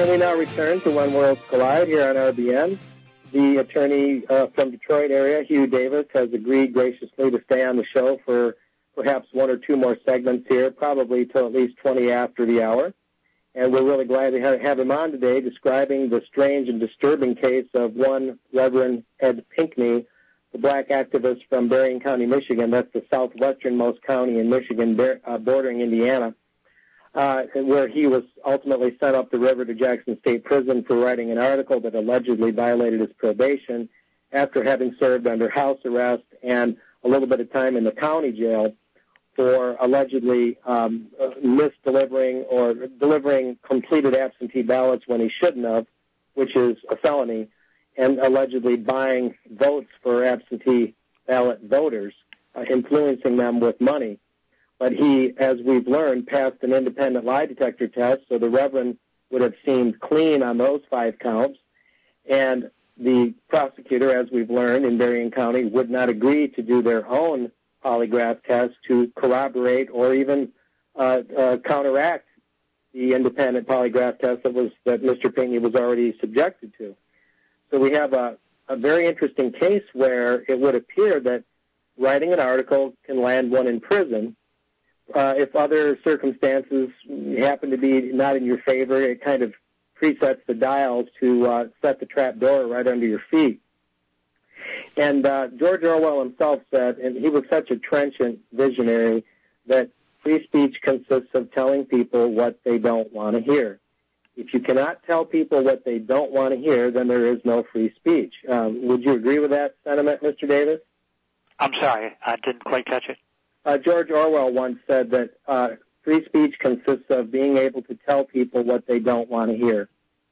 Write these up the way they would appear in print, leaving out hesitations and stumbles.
And we now return to When Worlds Collide here on RBN. The attorney from Detroit area, Hugh Davis, has agreed graciously to stay on the show for perhaps one or two more segments here, probably till at least 20 after the hour. And we're really glad to have him on today describing the strange and disturbing case of one Reverend Ed Pinkney, the black activist from Berrien County, Michigan. That's the southwesternmost county in Michigan, bordering Indiana, where he was ultimately sent up the river to Jackson State Prison for writing an article that allegedly violated his probation after having served under house arrest and a little bit of time in the county jail for allegedly misdelivering or delivering completed absentee ballots when he shouldn't have, which is a felony, and allegedly buying votes for absentee ballot voters, influencing them with money. But he, as we've learned, passed an independent lie detector test, so the Reverend would have seemed clean on those 5 counts. And the prosecutor, as we've learned in Berrien County, would not agree to do their own polygraph test to corroborate or even counteract the independent polygraph test that Mr. Pinkney was already subjected to. So we have a very interesting case where it would appear that writing an article can land one in prison. If other circumstances happen to be not in your favor, it kind of presets the dials to set the trap door right under your feet. And George Orwell himself said, and he was such a trenchant visionary, that free speech consists of telling people what they don't want to hear. If you cannot tell people what they don't want to hear, then there is no free speech. Would you agree with that sentiment, Mr. Davis? I'm sorry, I didn't quite catch it. George Orwell once said that free speech consists of being able to tell people what they don't want to hear.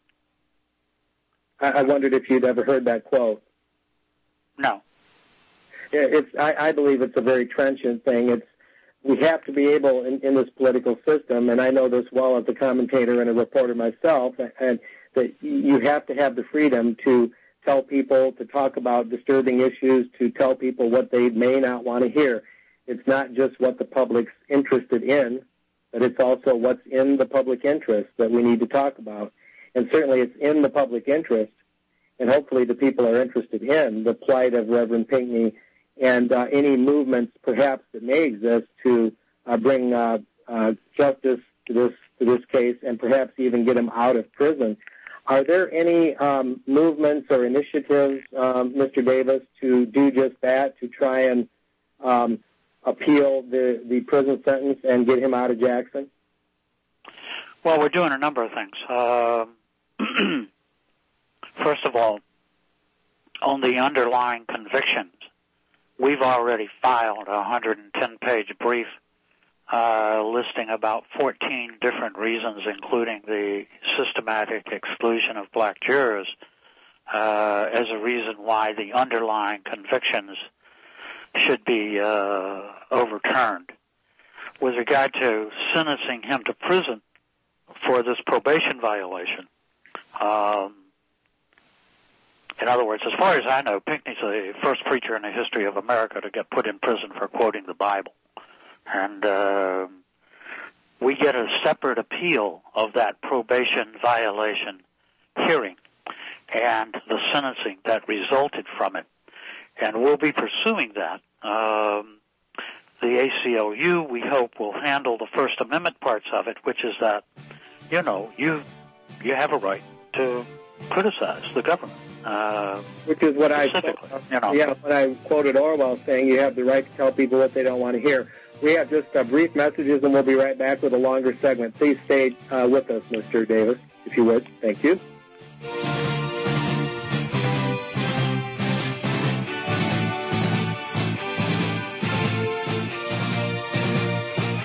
I wondered if you'd ever heard that quote. No. I believe it's a very trenchant thing. We have to be able in this political system, and I know this well as a commentator and a reporter myself, and that you have to have the freedom to tell people, to talk about disturbing issues, to tell people what they may not want to hear. It's not just what the public's interested in, but it's also what's in the public interest that we need to talk about. And certainly it's in the public interest, and hopefully the people are interested in the plight of Reverend Pinkney and any movements perhaps that may exist to bring justice to this case and perhaps even get him out of prison. Are there any movements or initiatives, Mr. Davis, to do just that, to try and appeal the prison sentence and get him out of Jackson? Well, we're doing a number of things. First of all, on the underlying convictions, we've already filed a 110-page brief listing about 14 different reasons, including the systematic exclusion of black jurors, as a reason why the underlying convictions should be overturned. With regard to sentencing him to prison for this probation violation, in other words, as far as I know, Pinkney's the first preacher in the history of America to get put in prison for quoting the Bible. And we get a separate appeal of that probation violation hearing and the sentencing that resulted from it. And we'll be pursuing that. The ACLU, we hope, will handle the First Amendment parts of it, which is that, you have a right to criticize the government. Which is what I quoted Orwell saying, you have the right to tell people what they don't want to hear. We have just brief messages, and we'll be right back with a longer segment. Please stay with us, Mr. Davis, if you would. Thank you.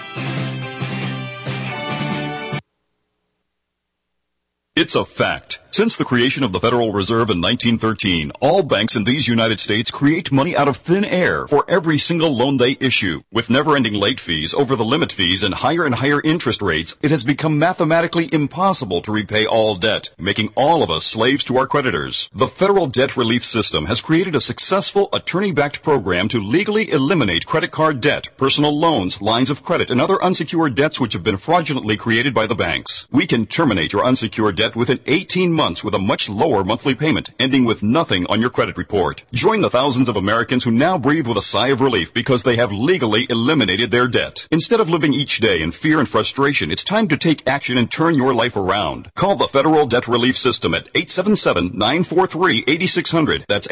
It's a fact. Since the creation of the Federal Reserve in 1913, all banks in these United States create money out of thin air for every single loan they issue. With never-ending late fees, over the limit fees, and higher interest rates, it has become mathematically impossible to repay all debt, making all of us slaves to our creditors. The Federal Debt Relief System has created a successful attorney-backed program to legally eliminate credit card debt, personal loans, lines of credit, and other unsecured debts which have been fraudulently created by the banks. We can terminate your unsecured debt within 18 months with a much lower monthly payment, ending with nothing on your credit report. Join the thousands of Americans who now breathe with a sigh of relief because they have legally eliminated their debt. Instead of living each day in fear and frustration, it's time to take action and turn your life around. Call the Federal Debt Relief System at 877-943-8600. That's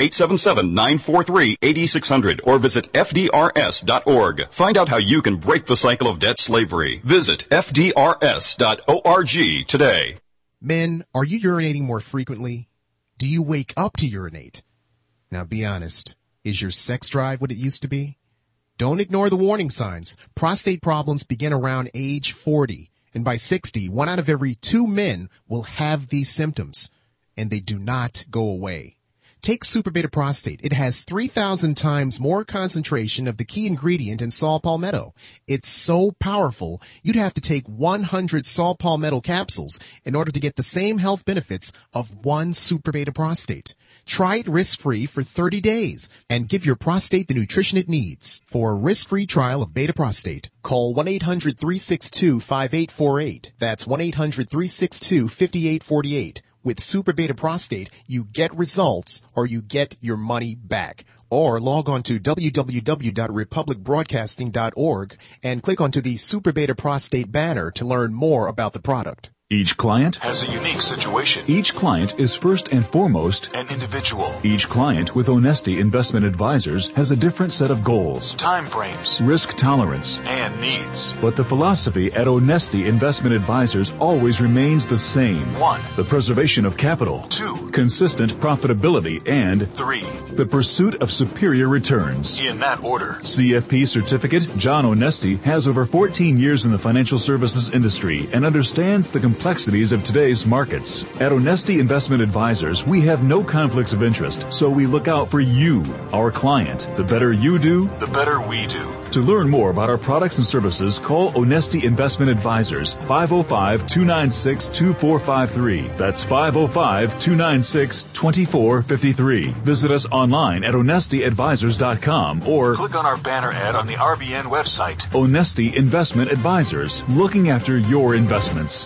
877-943-8600. Or visit FDRS.org. Find out how you can break the cycle of debt slavery. Visit FDRS.org today. Men, are you urinating more frequently? Do you wake up to urinate? Now be honest. Is your sex drive what it used to be? Don't ignore the warning signs. Prostate problems begin around age 40. And by 60, 1 out of every 2 men will have these symptoms. And they do not go away. Take Super Beta Prostate. It has 3,000 times more concentration of the key ingredient in saw palmetto. It's so powerful, you'd have to take 100 saw palmetto capsules in order to get the same health benefits of 1 Super Beta Prostate. Try it risk-free for 30 days and give your prostate the nutrition it needs. For a risk-free trial of Beta Prostate, call 1-800-362-5848. That's 1-800-362-5848. With Super Beta Prostate, you get results or you get your money back. Or log on to www.republicbroadcasting.org and click onto the Super Beta Prostate banner to learn more about the product. Each client has a unique situation. Each client is first and foremost an individual. Each client with Onesti Investment Advisors has a different set of goals, time frames, risk tolerance, and needs. But the philosophy at Onesti Investment Advisors always remains the same. 1. The preservation of capital. 2. Consistent profitability. And 3. The pursuit of superior returns. In that order. CFP certificate John Onesti has over 14 years in the financial services industry and understands the complexities of today's markets. At Onesti Investment Advisors, we have no conflicts of interest, so we look out for you, our client. The better you do, the better we do. To learn more about our products and services, call Onesti Investment Advisors, 505-296-2453. That's 505-296-2453. Visit us online at onestiadvisors.com or click on our banner ad on the RBN website. Onesti Investment Advisors, looking after your investments.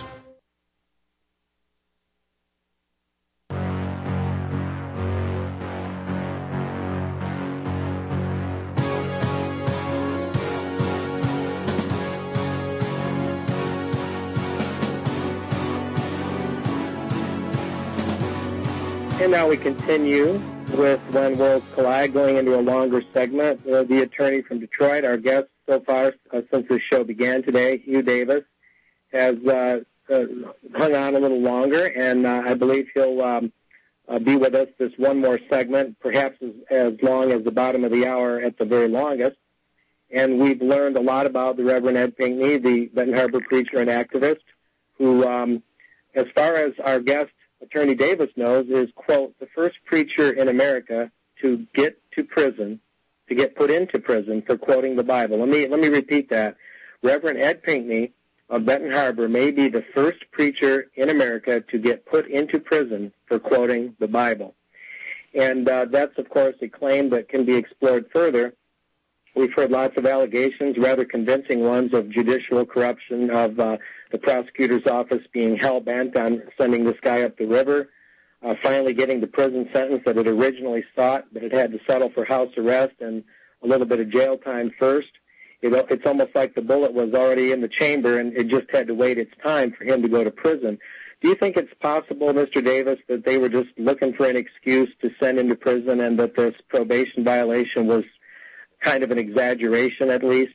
And now we continue with When Worlds Collide, going into a longer segment. The attorney from Detroit, our guest so far since the show began today, Hugh Davis, has hung on a little longer, and I believe he'll be with us this one more segment, perhaps as long as the bottom of the hour at the very longest. And we've learned a lot about the Reverend Ed Pinkney, the Benton Harbor preacher and activist, who, as far as our guest, Attorney Davis, knows, is, quote, the first preacher in America to get put into prison for quoting the Bible. Let me repeat that. Reverend Ed Pinkney of Benton Harbor may be the first preacher in America to get put into prison for quoting the Bible. And that's, of course, a claim that can be explored further. We've heard lots of allegations, rather convincing ones, of judicial corruption, of the prosecutor's office being hell-bent on sending this guy up the river, finally getting the prison sentence that it originally sought, but it had to settle for house arrest and a little bit of jail time first. It's almost like the bullet was already in the chamber and it just had to wait its time for him to go to prison. Do you think it's possible, Mr. Davis, that they were just looking for an excuse to send him to prison and that this probation violation was kind of an exaggeration, at least?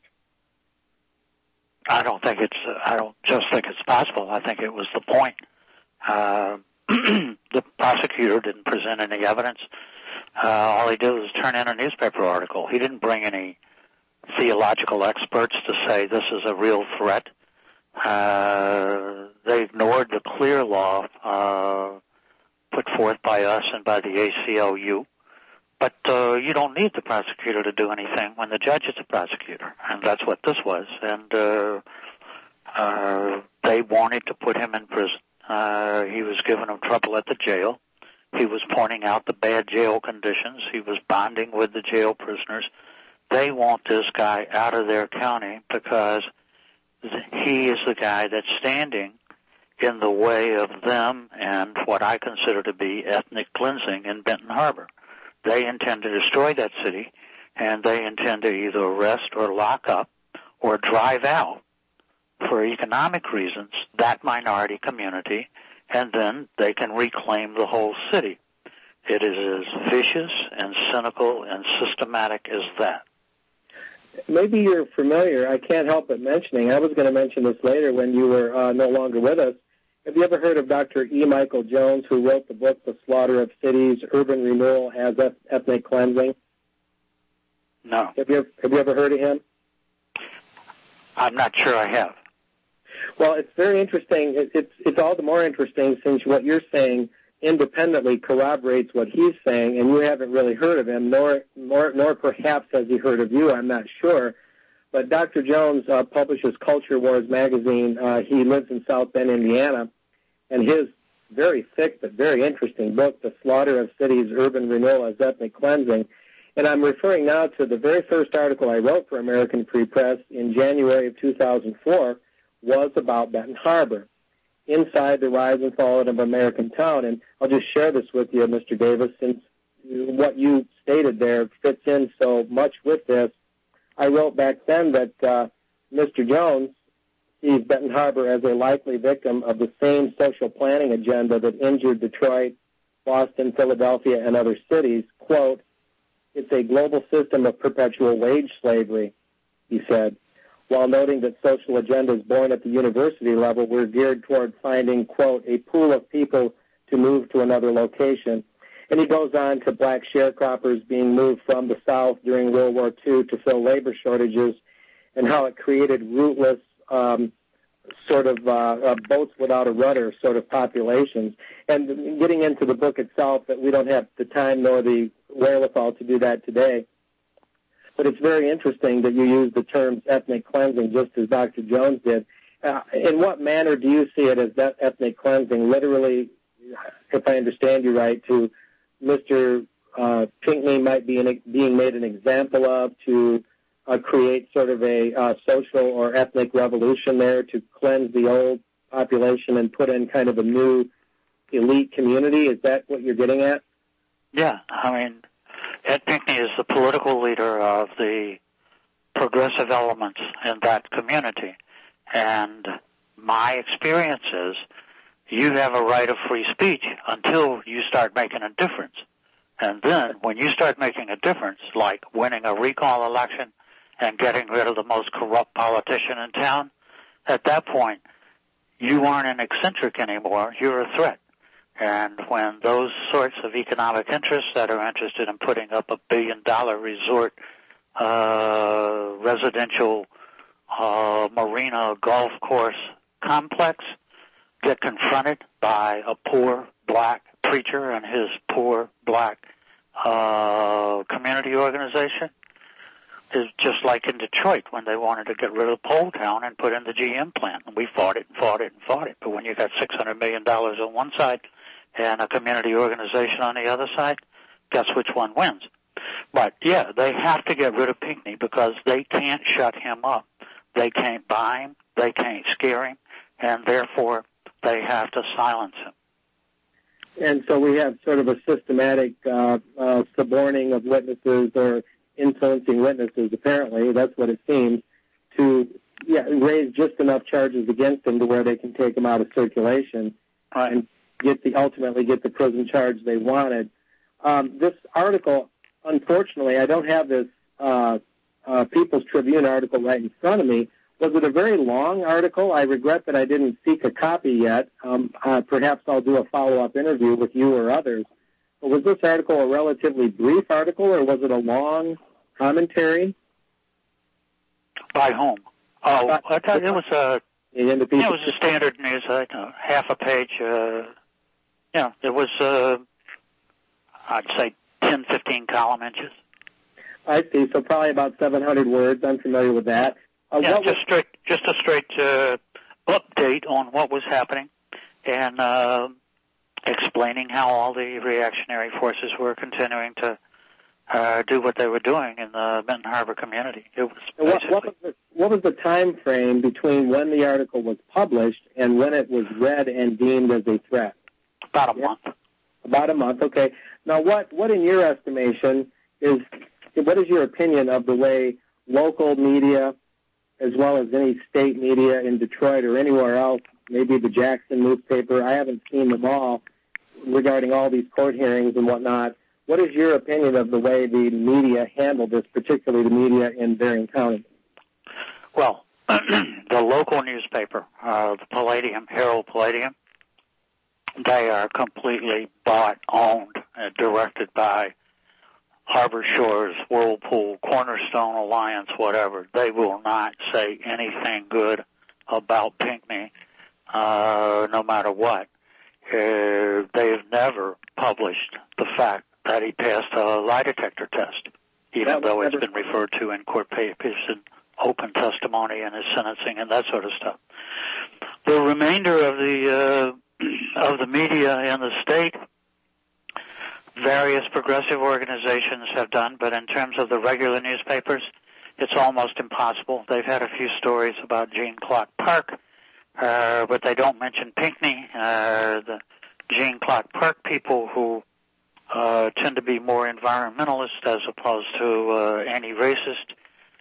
I don't just think it's possible. I think it was the point. The prosecutor didn't present any evidence. All he did was turn in a newspaper article. He didn't bring any theological experts to say this is a real threat. They ignored the clear law forth by us and by the ACLU. But you don't need the prosecutor to do anything when the judge is the prosecutor, and that's what this was. And they wanted to put him in prison. He was giving them trouble at the jail. He was pointing out the bad jail conditions. He was bonding with the jail prisoners. They want this guy out of their county because he is the guy that's standing in the way of them and what I consider to be ethnic cleansing in Benton Harbor. They intend to destroy that city, and they intend to either arrest or lock up or drive out, for economic reasons, that minority community, and then they can reclaim the whole city. It is as vicious and cynical and systematic as that. Maybe you're familiar. I can't help but mentioning. I was going to mention this later when you were no longer with us. Have you ever heard of Dr. E. Michael Jones, who wrote the book, The Slaughter of Cities, Urban Renewal as Ethnic Cleansing? No. Have you ever heard of him? I'm not sure I have. Well, it's very interesting. It's all the more interesting since what you're saying independently corroborates what he's saying, and you haven't really heard of him, nor perhaps has he heard of you. I'm not sure. But Dr. Jones publishes Culture Wars magazine. He lives in South Bend, Indiana, and his very thick but very interesting book, The Slaughter of Cities, Urban Renewal as Ethnic Cleansing. And I'm referring now to the very first article I wrote for American Free Press in January of 2004 was about Benton Harbor, Inside the Rise and Fall of American Town. And I'll just share this with you, Mr. Davis, since what you stated there fits in so much with this. I wrote back then that Mr. Jones sees Benton Harbor as a likely victim of the same social planning agenda that injured Detroit, Boston, Philadelphia, and other cities. Quote, "It's a global system of perpetual wage slavery," he said, while noting that social agendas born at the university level were geared toward finding, quote, "a pool of people to move to another location." And he goes on to black sharecroppers being moved from the South during World War II to fill labor shortages and how it created rootless boats without a rudder sort of populations. And getting into the book itself, that we don't have the time nor the wherewithal to do that today. But it's very interesting that you use the terms ethnic cleansing just as Dr. Jones did. In what manner do you see it as that ethnic cleansing? Literally, if I understand you right, to Mr. Pinckney might be being made an example of to create sort of a social or ethnic revolution there to cleanse the old population and put in kind of a new elite community? Is that what you're getting at? Yeah, I mean, Ed Pinckney is the political leader of the progressive elements in that community. And my experience is you have a right of free speech until you start making a difference. And then when you start making a difference, like winning a recall election and getting rid of the most corrupt politician in town, at that point, you aren't an eccentric anymore. You're a threat. And when those sorts of economic interests that are interested in putting up $1 billion resort, residential, marina, golf course complex get confronted by a poor black preacher and his poor black community organization, is just like in Detroit when they wanted to get rid of Poletown and put in the GM plant. And we fought it and fought it and fought it. But when you got $600 million on one side and a community organization on the other side, guess which one wins? But, yeah, they have to get rid of Pinckney because they can't shut him up. They can't buy him. They can't scare him. And, therefore, they have to silence him. And so we have sort of a systematic suborning of witnesses or influencing witnesses, apparently. That's what it seems, to raise just enough charges against them to where they can take them out of circulation and ultimately get the prison charge they wanted. This article, unfortunately, I don't have this People's Tribune article right in front of me. Was it a very long article? I regret that I didn't seek a copy yet. Perhaps I'll do a follow-up interview with you or others. But was this article a relatively brief article, or was it a long commentary? By whom? Oh, I thought it was a standard news, half a page. It was I'd say 10, 15 column inches. I see. So probably about 700 words. I'm familiar with that. Just a straight update on what was happening, and explaining how all the reactionary forces were continuing to do what they were doing in the Benton Harbor community. It was what was the time frame between when the article was published and when it was read and deemed as a threat? About a month. About a month. Okay. Now, what in your estimation what is your opinion of the way local media, as well as any state media in Detroit or anywhere else, maybe the Jackson newspaper, I haven't seen them all, regarding all these court hearings and whatnot. What is your opinion of the way the media handled this, particularly the media in Berrien County? Well, the local newspaper, the Palladium, Herald Palladium, they are completely bought, owned, and directed by Harbor Shores, Whirlpool, Cornerstone Alliance, whatever. They will not say anything good about Pinckney, no matter what. They have never published the fact that he passed a lie detector test, even though it's been referred to in court papers and open testimony and his sentencing and that sort of stuff. The remainder of the media in the state, various progressive organizations have done, but in terms of the regular newspapers, it's almost impossible. They've had a few stories about Gene Clark Park, but they don't mention Pinckney. The Gene Clark Park people who tend to be more environmentalist as opposed to anti-racist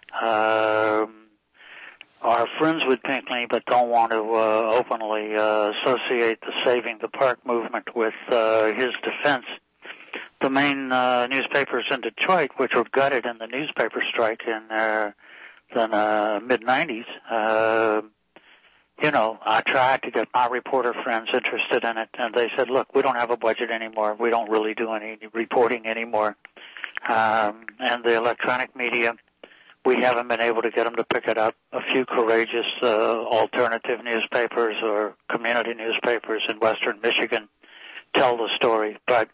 are friends with Pinckney but don't want to openly associate the Saving the Park movement with his defense. The main newspapers in Detroit, which were gutted in the newspaper strike in the mid-'90s, I tried to get my reporter friends interested in it, and they said, look, we don't have a budget anymore. We don't really do any reporting anymore. And the electronic media, we haven't been able to get them to pick it up. A few courageous alternative newspapers or community newspapers in western Michigan tell the story. But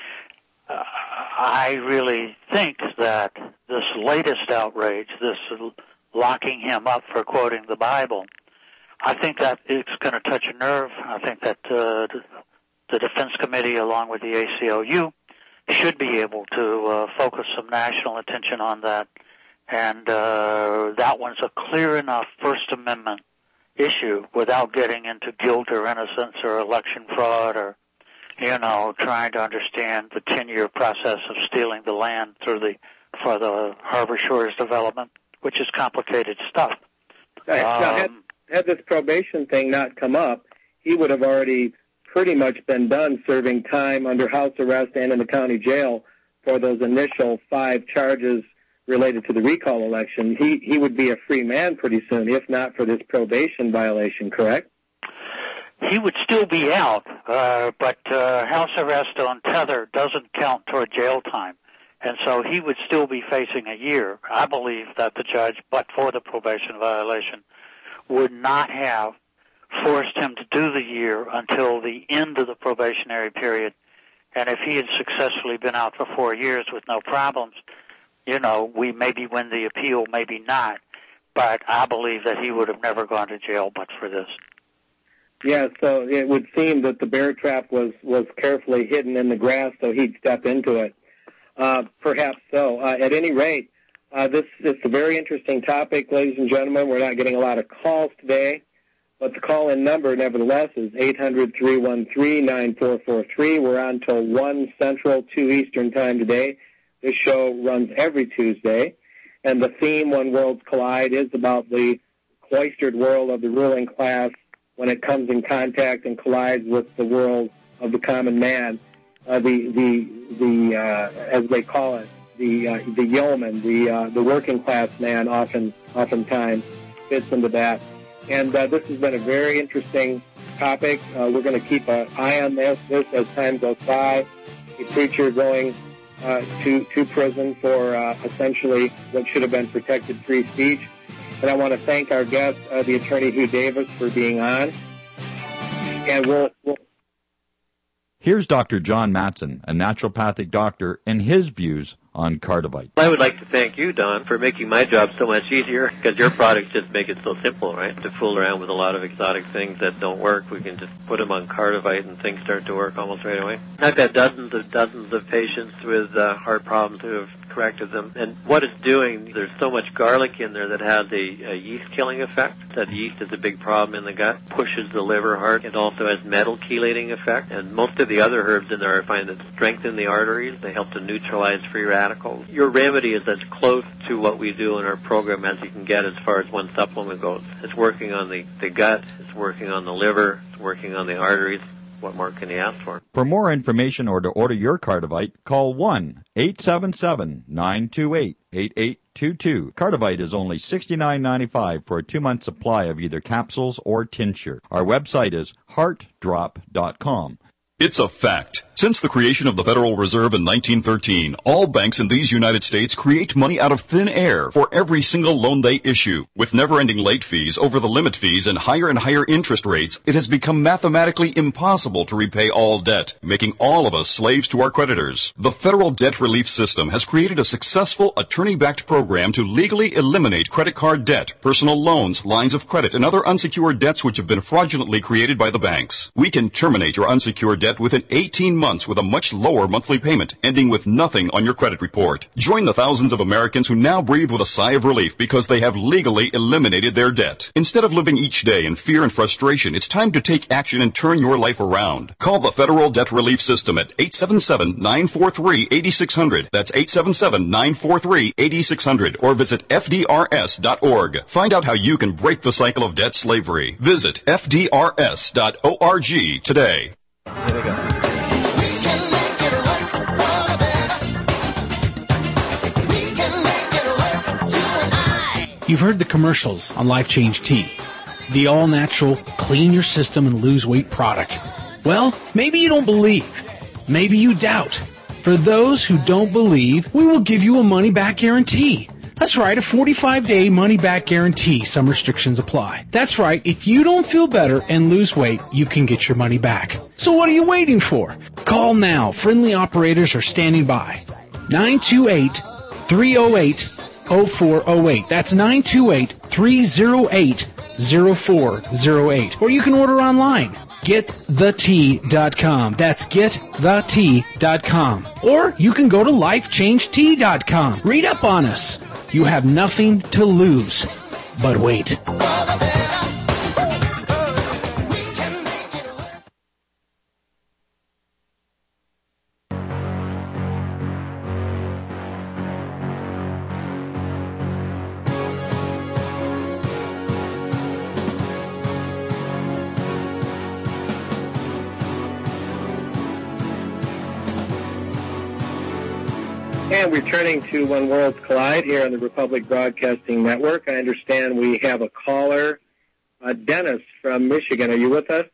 I really think that this latest outrage, this locking him up for quoting the Bible, I think that it's going to touch a nerve. I think that the Defense Committee, along with the ACLU, should be able to focus some national attention on that. And that one's a clear enough First Amendment issue without getting into guilt or innocence or election fraud or, trying to understand the 10-year process of stealing the land for the Harbor Shores development, which is complicated stuff. Had this probation thing not come up, he would have already pretty much been done serving time under house arrest and in the county jail for those initial 5 charges related to the recall election. He would be a free man pretty soon, if not for this probation violation, correct? He would still be out, but house arrest on tether doesn't count toward jail time. And so he would still be facing a year. I believe that the judge, but for the probation violation, would not have forced him to do the year until the end of the probationary period. And if he had successfully been out for 4 years with no problems, we maybe win the appeal, maybe not. But I believe that he would have never gone to jail but for this. Yeah, so it would seem that the bear trap was carefully hidden in the grass so he'd step into it. Perhaps so. At any rate, this is a very interesting topic, ladies and gentlemen. We're not getting a lot of calls today, but the call-in number, nevertheless, is 800-313-9443. We're on till 1 Central, 2 Eastern time today. This show runs every Tuesday, and the theme, When Worlds Collide, is about the cloistered world of the ruling class when it comes in contact and collides with the world of the common man, as they call it, the yeoman, the working class man oftentimes fits into that. And this has been a very interesting topic. We're going to keep an eye on this as time goes by. A preacher going to prison for essentially what should have been protected free speech. And I want to thank our guest, the attorney Hugh Davis, for being on. And we'll Here's Dr. John Matson, a naturopathic doctor, and his views on Cardivite. I would like to thank you, Don, for making my job so much easier, because your products just make it so simple, right? To fool around with a lot of exotic things that don't work, we can just put them on Cardivite and things start to work almost right away. I've had dozens of patients with heart problems who have corrected them. And what it's doing, there's so much garlic in there that has a yeast-killing effect. That yeast is a big problem in the gut, pushes the liver hard. It also has metal chelating effect. And most of the other herbs in there I find that strengthen the arteries. They help to neutralize free radicals. Your remedy is as close to what we do in our program as you can get as far as one supplement goes. It's working on the gut, it's working on the liver, it's working on the arteries. What more can you ask for? For more information or to order your Cardivite, call 1-877-928-8822. Cardivite is only $69.95 for a 2-month supply of either capsules or tincture. Our website is heartdrop.com. It's a fact. Since the creation of the Federal Reserve in 1913, all banks in these United States create money out of thin air for every single loan they issue. With never-ending late fees, over the limit fees, and higher interest rates, it has become mathematically impossible to repay all debt, making all of us slaves to our creditors. The Federal Debt Relief System has created a successful attorney-backed program to legally eliminate credit card debt, personal loans, lines of credit, and other unsecured debts which have been fraudulently created by the banks. We can terminate your unsecured debt within 18 months with a much lower monthly payment, ending with nothing on your credit report. Join the thousands of Americans who now breathe with a sigh of relief because they have legally eliminated their debt. Instead of living each day in fear and frustration, it's time to take action and turn your life around. Call the Federal Debt Relief System at 877-943-8600. That's 877-943-8600. Or visit FDRS.org. Find out how you can break the cycle of debt slavery. Visit FDRS.org today. Here we go. You've heard the commercials on Life Change Tea, the all-natural, clean your system and lose weight product. Well, maybe you don't believe. Maybe you doubt. For those who don't believe, we will give you a money-back guarantee. That's right, a 45-day money-back guarantee. Some restrictions apply. That's right, if you don't feel better and lose weight, you can get your money back. So what are you waiting for? Call now. Friendly operators are standing by. 928-308-0408. That's 928-308-0408. Or you can order online. GetTheTea.com. That's GetTheTea.com. Or you can go to LifeChangeTea.com. Read up on us. You have nothing to lose. But wait. And returning to When Worlds Collide here on the Republic Broadcasting Network, I understand we have a caller, Dennis from Michigan. Are you with us?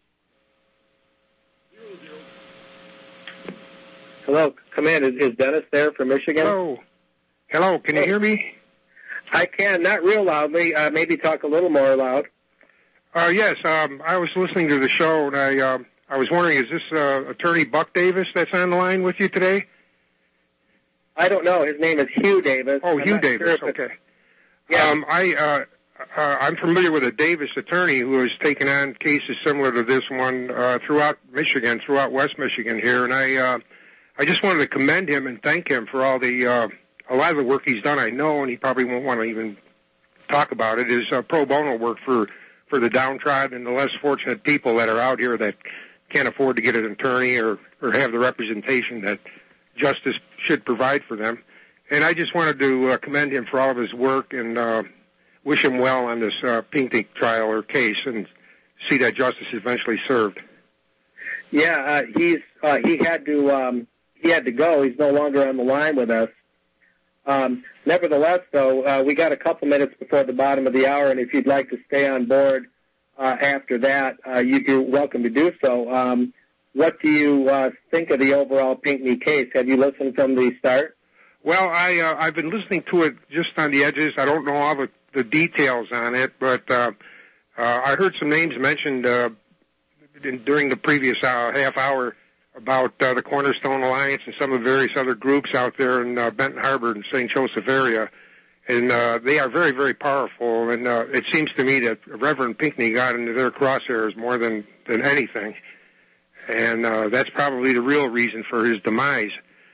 Hello, come in. Is Dennis there from Michigan? Hello, can you hear me? I can, not real loudly. Maybe talk a little more loud. Yes, I was listening to the show, and I was wondering, is this Attorney Buck Davis that's on the line with you today? I don't know. His name is Hugh Davis. Oh, Hugh Davis. Okay. Yeah. I'm familiar with a Davis attorney who has taken on cases similar to this one throughout Michigan, throughout West Michigan here, and I just wanted to commend him and thank him for all the a lot of the work he's done. I know, and he probably won't want to even talk about it. Is pro bono work for the downtrodden and the less fortunate people that are out here that can't afford to get an attorney or have the representation that justice should provide for them. And I just wanted to commend him for all of his work and wish him well on this Pinckney trial or case and see that justice is eventually served. Yeah, he had to go. He's no longer on the line with us. Nevertheless, though, we got a couple minutes before the bottom of the hour, and if you'd like to stay on board after that, you're welcome to do so. What do you think of the overall Pinckney case? Have you listened from the start? Well, I've been listening to it just on the edges. I don't know all the details on it, but I heard some names mentioned during the previous half hour about the Cornerstone Alliance and some of the various other groups out there in Benton Harbor and St. Joseph area. And they are very, very powerful. And it seems to me that Reverend Pinckney got into their crosshairs more than anything. And that's probably the real reason for his demise.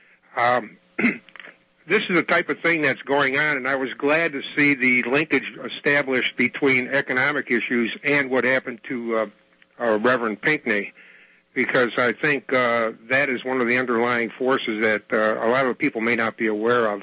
This is the type of thing that's going on, and I was glad to see the linkage established between economic issues and what happened to Reverend Pinckney, because I think that is one of the underlying forces that a lot of people may not be aware of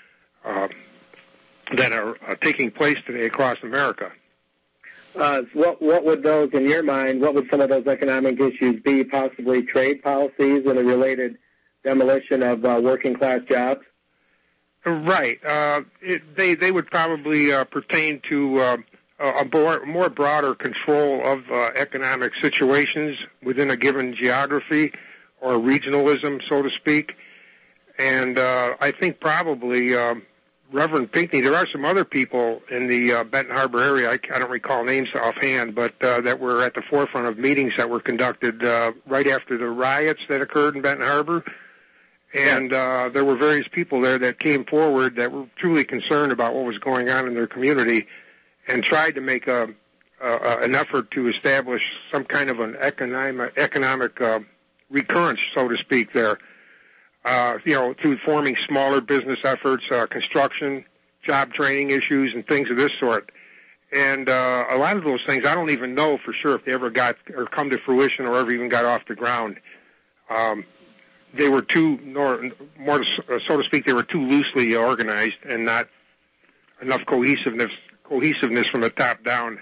that are taking place today across America. What would those, in your mind, what would some of those economic issues be? Possibly trade policies and the related demolition of working-class jobs? Right. They would probably pertain to a more broader control of economic situations within a given geography or regionalism, so to speak. And I think probably Reverend Pinckney, there are some other people in the Benton Harbor area, I don't recall names offhand, but that were at the forefront of meetings that were conducted right after the riots that occurred in Benton Harbor. And there were various people there that came forward that were truly concerned about what was going on in their community and tried to make an effort to establish some kind of an economic recurrence, so to speak, there. Through forming smaller business efforts, construction, job training issues, and things of this sort. And a lot of those things, I don't even know for sure if they ever got or come to fruition or ever even got off the ground. They were too, more so to speak, they were too loosely organized and not enough cohesiveness from the top down.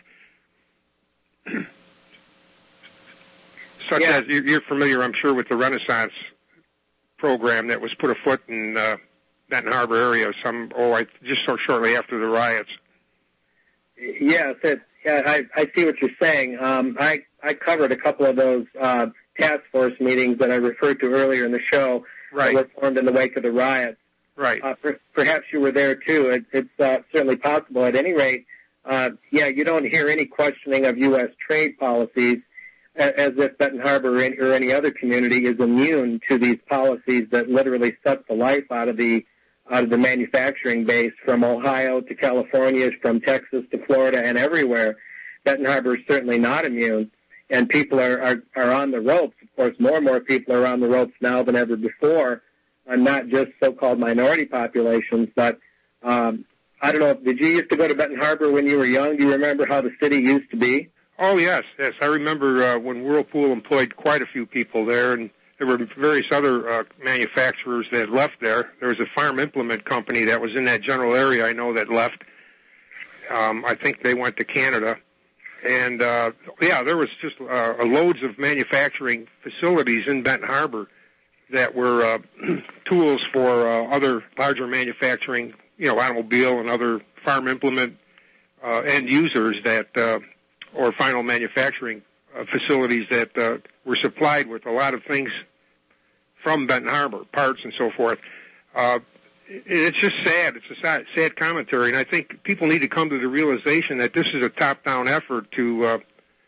Such as you're familiar, I'm sure, with the Renaissance program that was put afoot in Benton Harbor area just so shortly after the riots. Yes, I see what you're saying. I covered a couple of those task force meetings that I referred to earlier in the show that were formed in the wake of the riots. Right. Perhaps you were there too. It's certainly possible. At any rate, you don't hear any questioning of U.S. trade policies as if Benton Harbor or any other community is immune to these policies that literally suck the life out of the manufacturing base from Ohio to California, from Texas to Florida and everywhere. Benton Harbor is certainly not immune, and people are on the ropes. Of course, more and more people are on the ropes now than ever before, not just so-called minority populations, but I don't know, did you used to go to Benton Harbor when you were young? Do you remember how the city used to be? Oh, yes. I remember when Whirlpool employed quite a few people there, and there were various other manufacturers that left there. There was a farm implement company that was in that general area, I know, that left. I think they went to Canada. And, there was just loads of manufacturing facilities in Benton Harbor that were tools for other larger manufacturing, automobile and other farm implement end users that or final manufacturing facilities that were supplied with a lot of things from Benton Harbor, parts and so forth. It's just sad. It's a sad commentary, and I think people need to come to the realization that this is a top-down effort to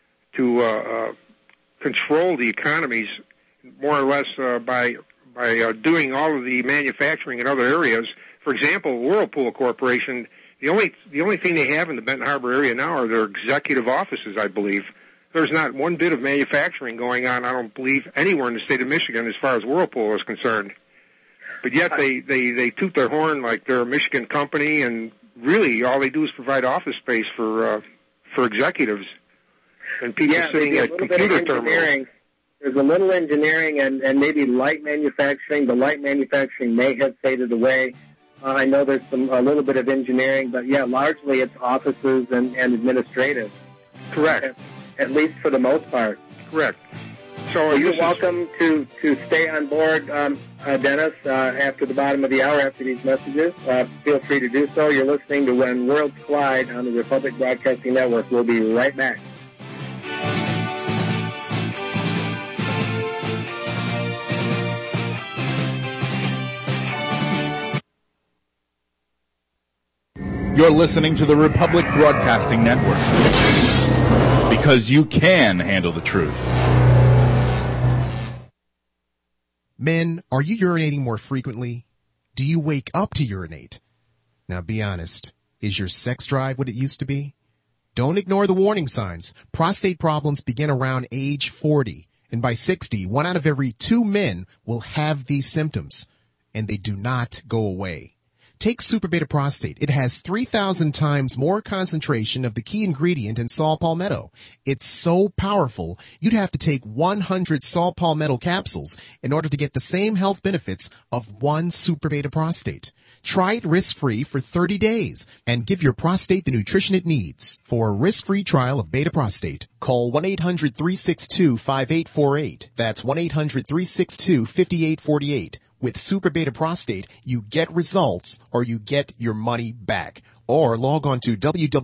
control the economies more or less by doing all of the manufacturing in other areas. For example, Whirlpool Corporation, the only thing they have in the Benton Harbor area now are their executive offices, I believe. There's not one bit of manufacturing going on, I don't believe, anywhere in the state of Michigan as far as Whirlpool is concerned. But yet they toot their horn like they're a Michigan company, and really all they do is provide office space for executives and people sitting at computer terminals. There's a little engineering and maybe light manufacturing. The light manufacturing may have faded away. I know there's a little bit of engineering, but largely it's offices and administrative. Correct. At least for the most part. Correct. So you're welcome to stay on board, Dennis, after the bottom of the hour after these messages. Feel free to do so. You're listening to When Worlds Collide on the Republic Broadcasting Network. We'll be right back. You're listening to the Republic Broadcasting Network, because you can handle the truth. Men, are you urinating more frequently? Do you wake up to urinate? Now be honest. Is your sex drive what it used to be? Don't ignore the warning signs. Prostate problems begin around age 40. And by 60, 1 out of every 2 men will have these symptoms. And they do not go away. Take Super Beta Prostate. It has 3,000 times more concentration of the key ingredient in saw palmetto. It's so powerful, you'd have to take 100 saw palmetto capsules in order to get the same health benefits of 1 Super Beta Prostate. Try it risk-free for 30 days and give your prostate the nutrition it needs. For a risk-free trial of Beta Prostate, call 1-800-362-5848. That's 1-800-362-5848. With Super Beta Prostate, you get results or you get your money back. Or log on to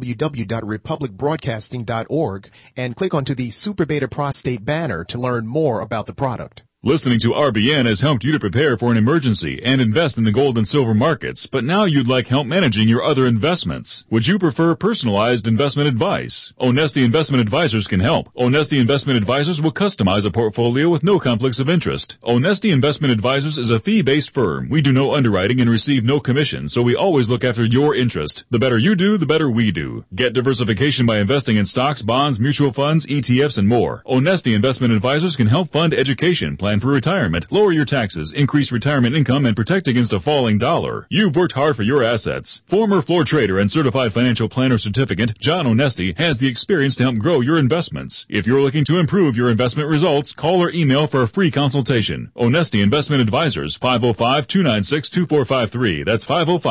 www.republicbroadcasting.org and click onto the Super Beta Prostate banner to learn more about the product. Listening to RBN has helped you to prepare for an emergency and invest in the gold and silver markets, but now you'd like help managing your other investments. Would you prefer personalized investment advice? Onesti Investment Advisors can help. Onesti Investment Advisors will customize a portfolio with no conflicts of interest. Onesti Investment Advisors is a fee-based firm. We do no underwriting and receive no commission, so we always look after your interest. The better you do, the better we do. Get diversification by investing in stocks, bonds, mutual funds, ETFs, and more. Onesti Investment Advisors can help fund education, plan for retirement, lower your taxes, increase retirement income, and protect against a falling dollar. You've worked hard for your assets. Former floor trader and certified financial planner certificate, John Onesti, has the experience to help grow your investments. If you're looking to improve your investment results, call or email for a free consultation. Onesti Investment Advisors, 505-296-2453. That's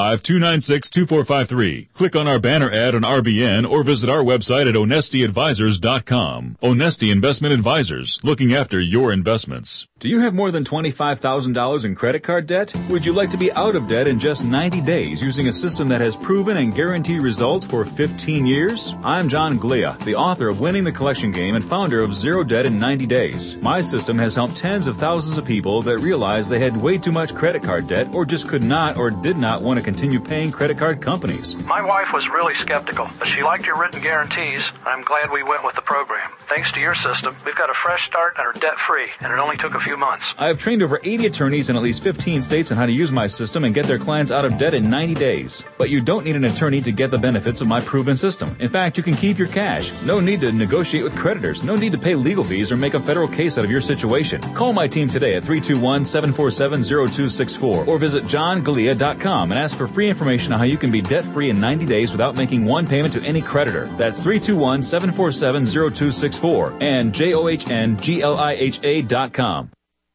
505-296-2453. Click on our banner ad on RBN or visit our website at onestiadvisors.com. Onesti Investment Advisors, looking after your investments. Do you have more than $25,000 in credit card debt? Would you like to be out of debt in just 90 days using a system that has proven and guaranteed results for 15 years? I'm John Glia, the author of Winning the Collection Game and founder of Zero Debt in 90 Days. My system has helped tens of thousands of people that realized they had way too much credit card debt or just could not or did not want to continue paying credit card companies. My wife was really skeptical, but she liked your written guarantees. I'm glad we went with the program. Thanks to your system, we've got a fresh start and are debt-free, and it only took a few months. I have trained over 80 attorneys in at least 15 states on how to use my system and get their clients out of debt in 90 days. But you don't need an attorney to get the benefits of my proven system. In fact, you can keep your cash. No need to negotiate with creditors. No need to pay legal fees or make a federal case out of your situation. Call my team today at 321-747-0264 or visit johngalia.com and ask for free information on how you can be debt-free in 90 days without making one payment to any creditor. That's 321-747-0264 and JOHNGLIHA.com.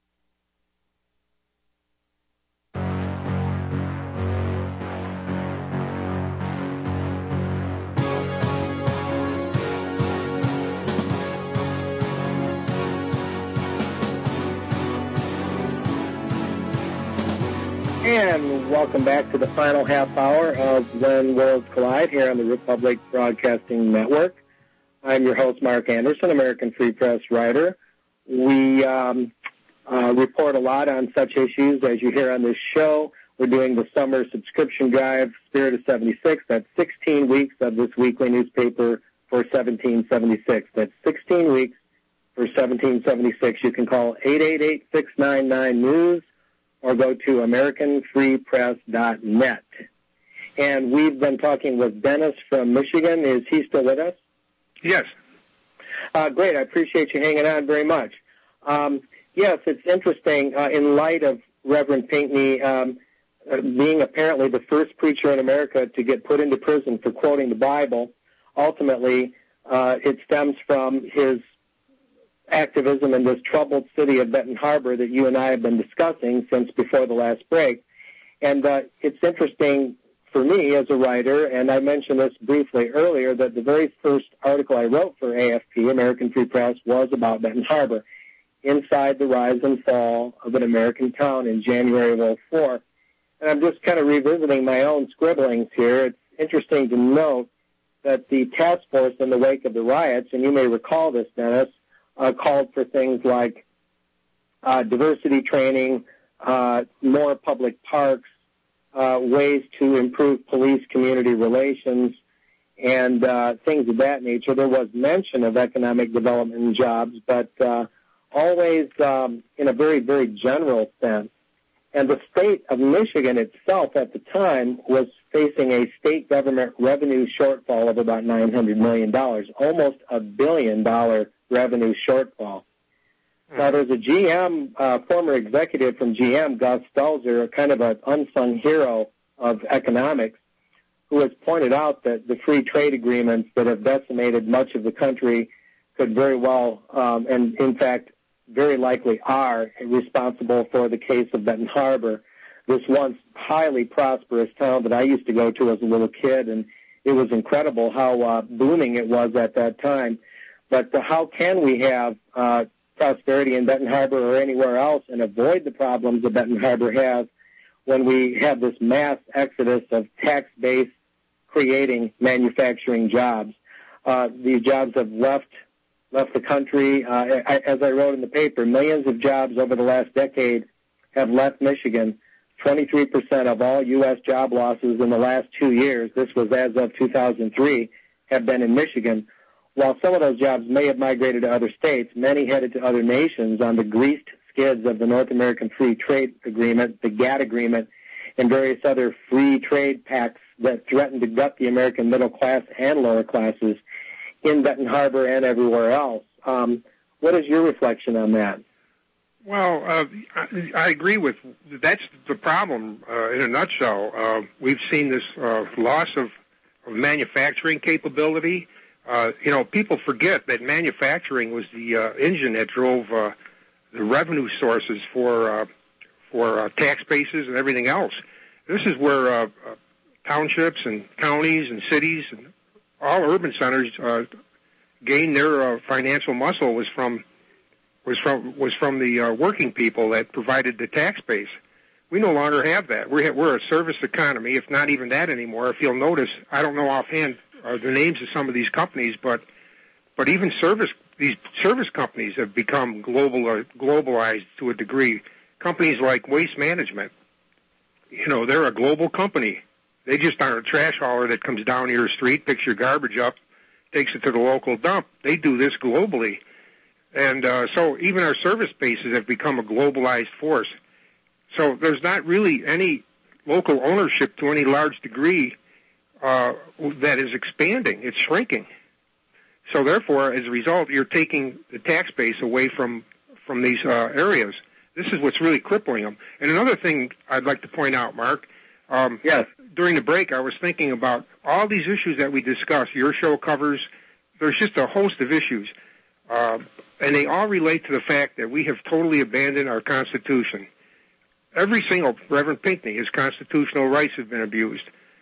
And welcome back to the final half hour of When Worlds Collide here on the Republic Broadcasting Network. I'm your host, Mark Anderson, American Free Press writer. We report a lot on such issues as you hear on this show. We're doing the summer subscription drive, Spirit of 76. That's 16 weeks of this weekly newspaper for 1776. That's 16 weeks for 1776. You can call 888-699-NEWS. or go to AmericanFreePress.net. And we've been talking with Dennis from Michigan. Is he still with us? Yes. Great. I appreciate you hanging on very much. Yes, it's interesting in light of Reverend Pinckney being apparently the first preacher in America to get put into prison for quoting the Bible. Ultimately, it stems from his activism in this troubled city of Benton Harbor that you and I have been discussing since before the last break. And it's interesting for me as a writer, and I mentioned this briefly earlier, that the very first article I wrote for AFP, American Free Press, was about Benton Harbor, inside the rise and fall of an American town in January of 2004. And I'm just kind of revisiting my own scribblings here. It's interesting to note that the task force in the wake of the riots, and you may recall this, Dennis, called for things like diversity training, more public parks, ways to improve police-community relations, and things of that nature. There was mention of economic development and jobs, but always in a very, very general sense. And the state of Michigan itself at the time was facing a state government revenue shortfall of about $900 million, almost $1 billion revenue shortfall. Now, there's a GM, former executive from GM, Gus Stelzer, kind of an unsung hero of economics, who has pointed out that the free trade agreements that have decimated much of the country could very well, and in fact, very likely are responsible for the case of Benton Harbor, this once highly prosperous town that I used to go to as a little kid, and it was incredible how booming it was at that time. But how can we have prosperity in Benton Harbor or anywhere else and avoid the problems that Benton Harbor has when we have this mass exodus of tax base creating manufacturing jobs? These jobs have left the country. As I wrote in the paper, millions of jobs over the last decade have left Michigan. 23% of all U.S. job losses in the last 2 years, this was as of 2003, have been in Michigan. While some of those jobs may have migrated to other states, many headed to other nations on the greased skids of the North American Free Trade Agreement, the GATT Agreement, and various other free trade pacts that threaten to gut the American middle class and lower classes in Benton Harbor and everywhere else. What is your reflection on that? Well, I agree with that's the problem in a nutshell. We've seen this loss of manufacturing capability. People forget that manufacturing was the engine that drove the revenue sources for tax bases and everything else. This is where townships and counties and cities and all urban centers gained their financial muscle was from the working people that provided the tax base. We no longer have that. We're a service economy, if not even that anymore. If you'll notice, I don't know offhand the names of some of these companies, but even these service companies have become globalized to a degree. Companies like Waste Management, they're a global company. They just aren't a trash hauler that comes down your street, picks your garbage up, takes it to the local dump. They do this globally. And so even our service bases have become a globalized force. So there's not really any local ownership to any large degree that is expanding. It's shrinking. So therefore, as a result, you're taking the tax base away from these areas. This is what's really crippling them. And another thing I'd like to point out, Mark, yes. During the break, I was thinking about all these issues that we discuss. Your show covers, there's just a host of issues. And they all relate to the fact that we have totally abandoned our Constitution. Every single, Reverend Pinckney, his constitutional rights have been abused.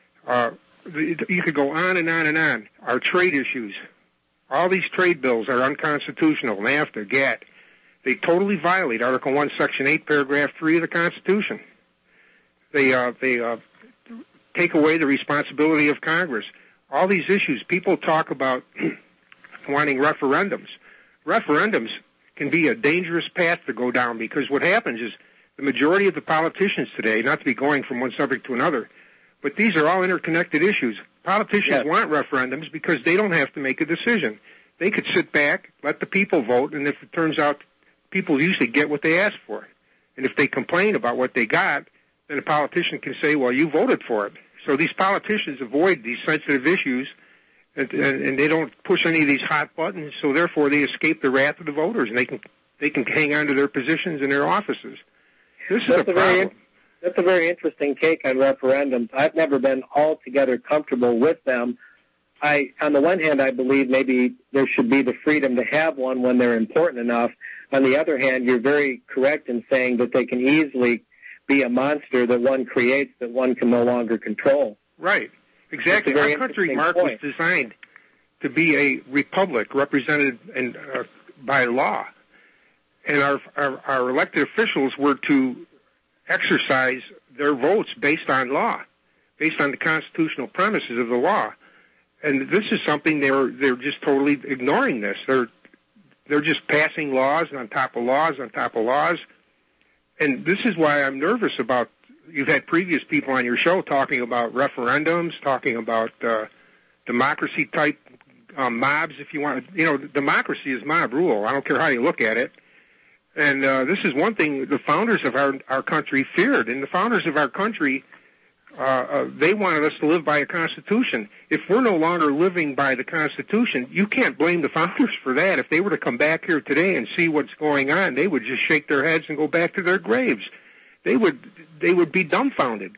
You could go on and on and on. Our trade issues, all these trade bills are unconstitutional. NAFTA, GATT, they totally violate Article 1, Section 8, Paragraph 3 of the Constitution. They take away the responsibility of Congress. All these issues, people talk about wanting referendums. Referendums can be a dangerous path to go down because what happens is the majority of the politicians today, not to be going from one subject to another, but these are all interconnected issues. Politicians want referendums because they don't have to make a decision. They could sit back, let the people vote, and if it turns out people usually get what they ask for. And if they complain about what they got, then a politician can say, well, you voted for it. So these politicians avoid these sensitive issues, and they don't push any of these hot buttons, so therefore they escape the wrath of the voters, and they can hang on to their positions in their offices. This is a problem. That's a very interesting take on referendums. I've never been altogether comfortable with them. On the one hand, I believe maybe there should be the freedom to have one when they're important enough. On the other hand, you're very correct in saying that they can easily be a monster that one creates that one can no longer control. Right. Exactly. Our country, Mark, was designed to be a republic represented by law. And our elected officials were to exercise their votes based on law, based on the constitutional premises of the law. And this is something they're just totally ignoring this. They're just passing laws on top of laws on top of laws. And this is why I'm nervous about, you've had previous people on your show talking about referendums, talking about democracy-type mobs, if you want. Democracy is mob rule. I don't care how you look at it. And this is one thing the founders of our country feared. And the founders of our country, they wanted us to live by a Constitution. If we're no longer living by the Constitution, you can't blame the founders for that. If they were to come back here today and see what's going on, they would just shake their heads and go back to their graves. They would be dumbfounded.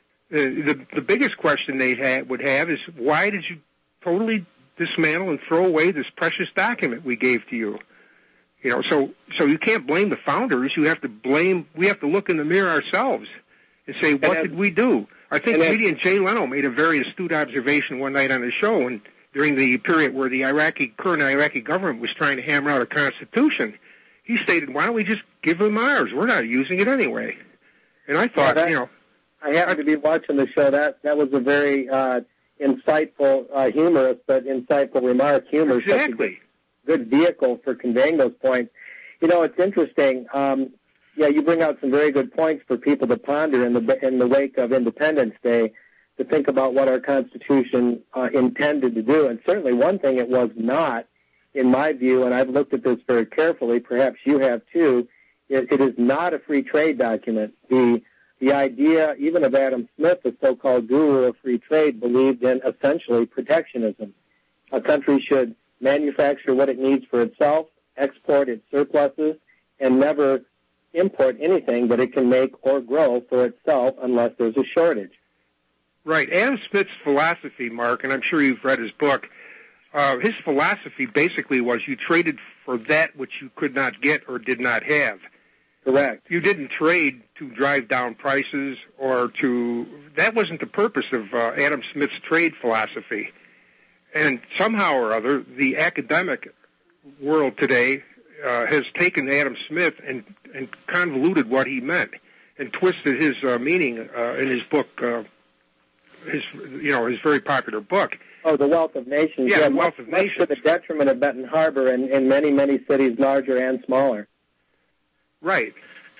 The biggest question they would have is, why did you totally dismantle and throw away this precious document we gave to you? You know, so you can't blame the founders. We have to look in the mirror ourselves and say, what did we do? I think comedian Jay Leno made a very astute observation one night on his show, and during the period where the current Iraqi government was trying to hammer out a constitution, he stated, why don't we just give them ours? We're not using it anyway. And I thought, I happened to be watching the show. That was a very insightful, humorous, but insightful remark. Humor, exactly. Good vehicle for conveying those points. You know, it's interesting. You bring out some very good points for people to ponder in the wake of Independence Day, to think about what our Constitution intended to do. And certainly one thing it was not, in my view, and I've looked at this very carefully, perhaps you have too, it is not a free trade document. The idea, even of Adam Smith, the so-called guru of free trade, believed in essentially protectionism. A country should manufacture what it needs for itself, export its surpluses, and never import anything that it can make or grow for itself unless there's a shortage. Right. Adam Smith's philosophy, Mark, and I'm sure you've read his book, his philosophy basically was you traded for that which you could not get or did not have. Correct. You didn't trade to drive down prices that wasn't the purpose of Adam Smith's trade philosophy. And somehow or other, the academic world today has taken Adam Smith and convoluted what he meant and twisted his meaning in his book, his very popular book. Oh, The Wealth of Nations. Yeah, The Wealth of Nations. To the detriment of Benton Harbor and in many, many cities, larger and smaller. Right.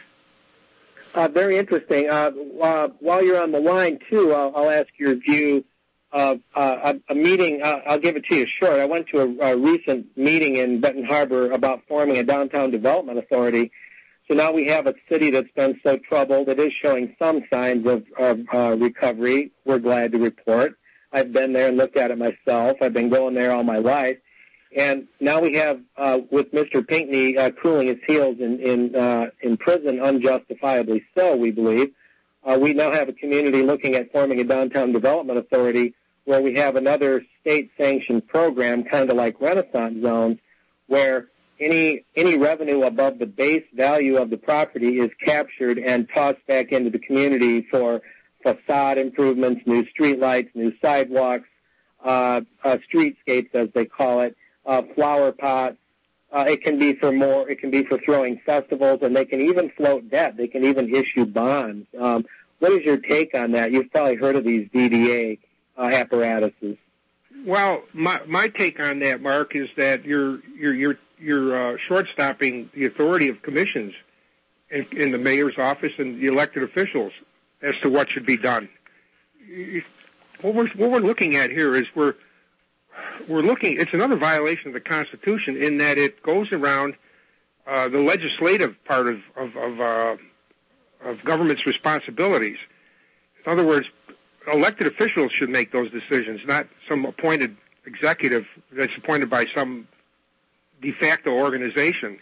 Very interesting. While you're on the line, too, I'll ask your view of a meeting. I'll give it to you short. I went to a recent meeting in Benton Harbor about forming a downtown development authority. So now we have a city that's been so troubled. It is showing some signs of recovery, we're glad to report. I've been there and looked at it myself. I've been going there all my life. And now we have, with Mr. Pinckney cooling his heels in prison, unjustifiably so, we believe, we now have a community looking at forming a downtown development authority where we have another state-sanctioned program, kind of like Renaissance zones, where any revenue above the base value of the property is captured and tossed back into the community for facade improvements, new streetlights, new sidewalks, streetscapes, as they call it, flower pots. It can be for throwing festivals, and they can even float debt. They can even issue bonds. What is your take on that? You've probably heard of these DDA apparatuses. Well, my take on that, Mark, is that you're short-stopping the authority of commissions in the mayor's office and the elected officials as to what should be done. What we're looking at here is we're looking. It's another violation of the Constitution in that it goes around the legislative part of government's responsibilities. In other words, elected officials should make those decisions, not some appointed executive that's appointed by some de facto organization.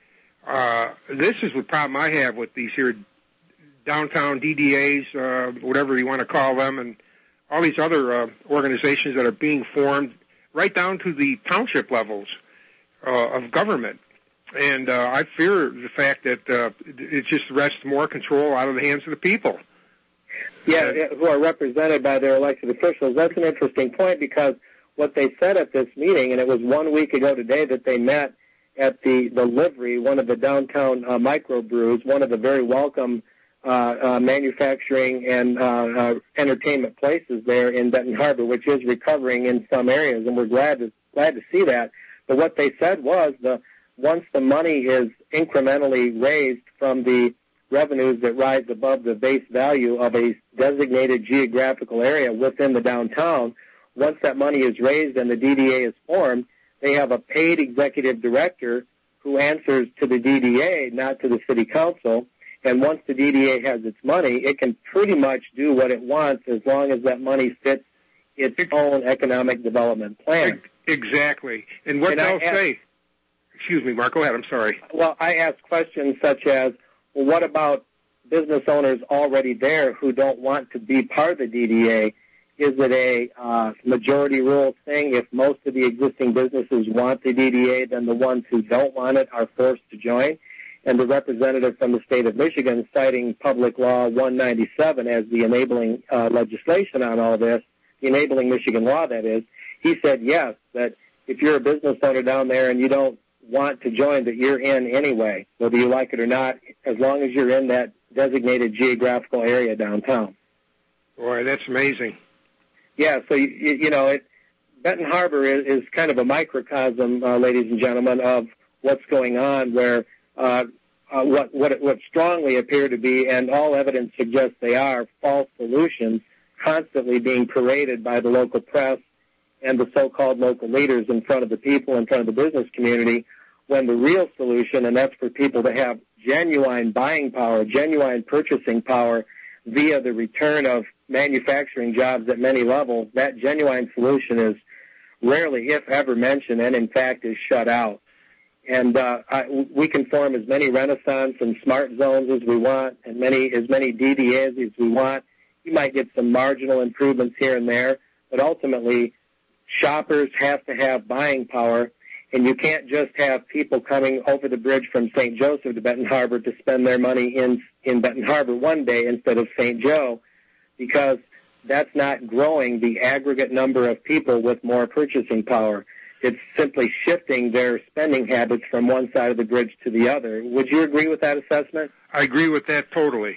This is the problem I have with these here downtown DDAs, whatever you want to call them, and all these other organizations that are being formed right down to the township levels of government. And I fear the fact that it just wrests more control out of the hands of the people. Yeah, who are represented by their elected officials. That's an interesting point, because what they said at this meeting, and it was 1 week ago today that they met at the Livery, one of the downtown microbrews, one of the very welcome manufacturing and entertainment places there in Benton Harbor, which is recovering in some areas, and we're glad to see that. But what they said was once the money is incrementally raised from the revenues that rise above the base value of a designated geographical area within the downtown, once that money is raised and the DDA is formed, they have a paid executive director who answers to the DDA, not to the city council. And once the DDA has its money, it can pretty much do what it wants as long as that money fits its own economic development plan. Exactly. And what they'll say... Excuse me, Mark, go ahead. I'm sorry. Well, I ask questions such as, well, what about business owners already there who don't want to be part of the DDA? Is it a majority rule thing? If most of the existing businesses want the DDA, then the ones who don't want it are forced to join? And the representative from the state of Michigan, citing Public Law 197 as the enabling legislation on all this, the enabling Michigan law, that is, he said yes, that if you're a business owner down there and you don't want to join, that you're in anyway, whether you like it or not, as long as you're in that designated geographical area downtown. Boy, that's amazing. Yeah, so, Benton Harbor is kind of a microcosm, ladies and gentlemen, of what's going on, where what strongly appear to be, and all evidence suggests they are, false solutions constantly being paraded by the local press and the so-called local leaders in front of the people, in front of the business community, when the real solution, and that's for people to have genuine buying power, genuine purchasing power via the return of manufacturing jobs at many levels, that genuine solution is rarely, if ever, mentioned, and in fact is shut out. And we can form as many Renaissance and smart zones as we want, and as many DDAs as we want. You might get some marginal improvements here and there, but ultimately shoppers have to have buying power, and you can't just have people coming over the bridge from St. Joseph to Benton Harbor to spend their money in Benton Harbor one day instead of St. Joe, because that's not growing the aggregate number of people with more purchasing power. It's simply shifting their spending habits from one side of the bridge to the other. Would you agree with that assessment? I agree with that totally.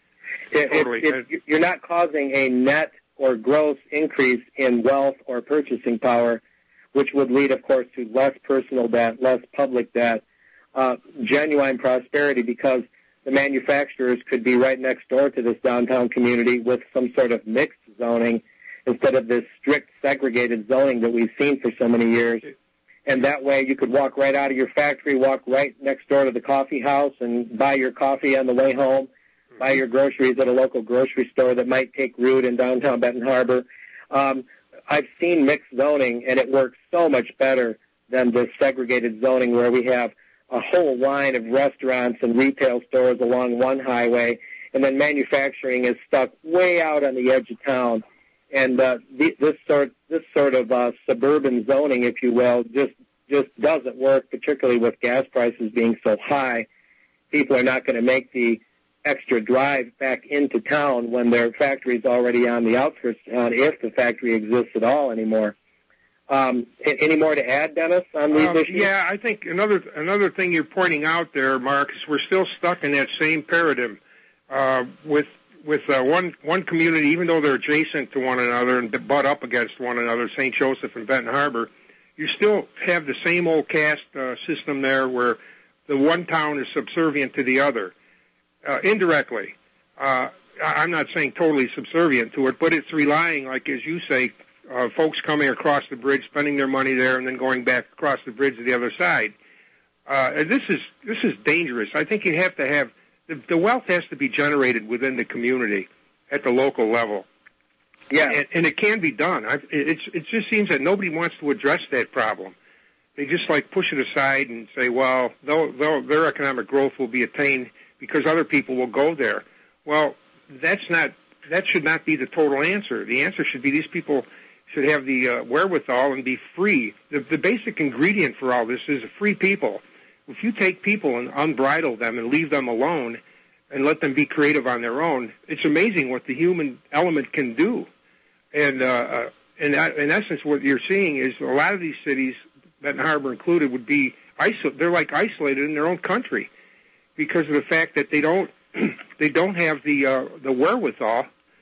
You're not causing a net or gross increase in wealth or purchasing power, which would lead, of course, to less personal debt, less public debt, genuine prosperity, because the manufacturers could be right next door to this downtown community with some sort of mixed zoning instead of this strict segregated zoning that we've seen for so many years. And that way you could walk right out of your factory, walk right next door to the coffee house and buy your coffee on the way home, buy your groceries at a local grocery store that might take root in downtown Benton Harbor. I've seen mixed zoning, and it works so much better than this segregated zoning where we have a whole line of restaurants and retail stores along one highway, and then manufacturing is stuck way out on the edge of town. And this sort of suburban zoning, if you will, just doesn't work, particularly with gas prices being so high. People are not going to make the extra drive back into town when their factory's already on the outskirts of town, if the factory exists at all anymore. Any more to add, Dennis, on these issues? Yeah, I think another thing you're pointing out there, Mark, is we're still stuck in that same paradigm with one community, even though they're adjacent to one another and butt up against one another, St. Joseph and Benton Harbor. You still have the same old caste system there, where the one town is subservient to the other. Indirectly. I'm not saying totally subservient to it, but it's relying, like as you say, folks coming across the bridge, spending their money there, and then going back across the bridge to the other side. This is dangerous. I think you have to have the wealth has to be generated within the community at the local level. Yeah, and it can be done. It just seems that nobody wants to address that problem. They just push it aside and say, well, their economic growth will be attained because other people will go there. Well, that should not be the total answer. The answer should be these people should have the wherewithal and be free. The basic ingredient for all this is free people. If you take people and unbridle them and leave them alone and let them be creative on their own, it's amazing what the human element can do. And in essence, what you're seeing is a lot of these cities, Benton Harbor included, would be they're isolated in their own country, because of the fact that they don't have the wherewithal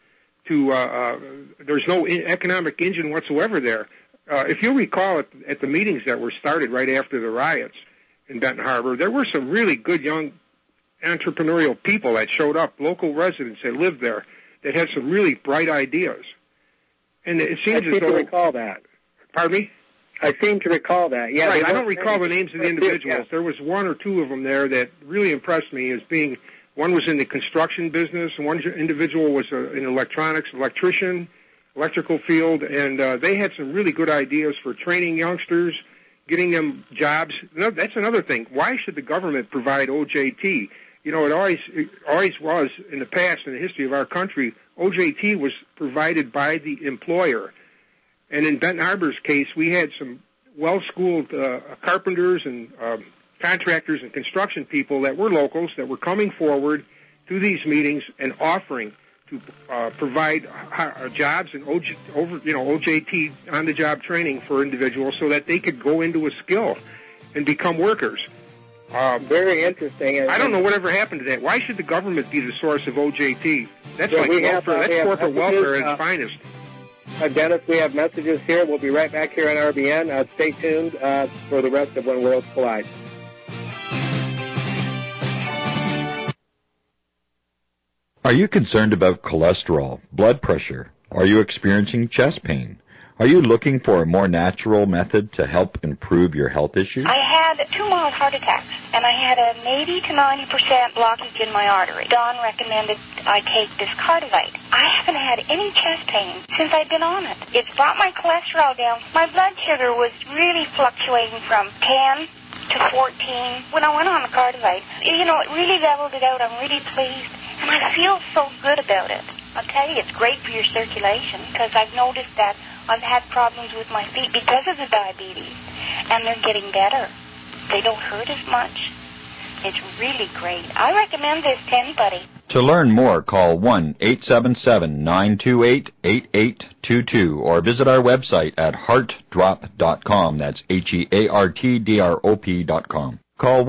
to there's no economic engine whatsoever there. If you recall at the meetings that were started right after the riots in Benton Harbor, there were some really good young entrepreneurial people that showed up, local residents that lived there, that had some really bright ideas. And it seems as though... I recall that. Pardon me? I seem to recall that. Yeah, right. I don't recall the names of the individuals. Yeah. There was one or two of them there that really impressed me as being, one was in the construction business, and one individual was in electronics, electrician, electrical field, and they had some really good ideas for training youngsters, getting them jobs. No, that's another thing. Why should the government provide OJT? You know, it always was in the past, in the history of our country, OJT was provided by the employer. And in Benton Harbor's case, we had some well-schooled carpenters and contractors and construction people that were locals that were coming forward to these meetings and offering to provide jobs and OJT on-the-job training for individuals so that they could go into a skill and become workers. Very interesting. I don't know whatever happened to that. Why should the government be the source of OJT? That's like welfare. That's corporate welfare at its finest. Dennis, we have messages here. We'll be right back here on RBN. Stay tuned for the rest of When Worlds Collide. Are you concerned about cholesterol, blood pressure? Are you experiencing chest pain? Are you looking for a more natural method to help improve your health issues? I had 2 mild heart attacks, and I had an 80 to 90% blockage in my artery. Don recommended I take this Cardivite. I haven't had any chest pain since I've been on it. It's brought my cholesterol down. My blood sugar was really fluctuating from 10 to 14. When I went on the Cardivite, it really leveled it out. I'm really pleased, and I feel so good about it. I'll tell you, it's great for your circulation, because I've noticed that I've had problems with my feet because of the diabetes, and they're getting better. They don't hurt as much. It's really great. I recommend this to anybody. To learn more, call 1-877-928-8822 or visit our website at heartdrop.com. That's HEARTDROP.com. Call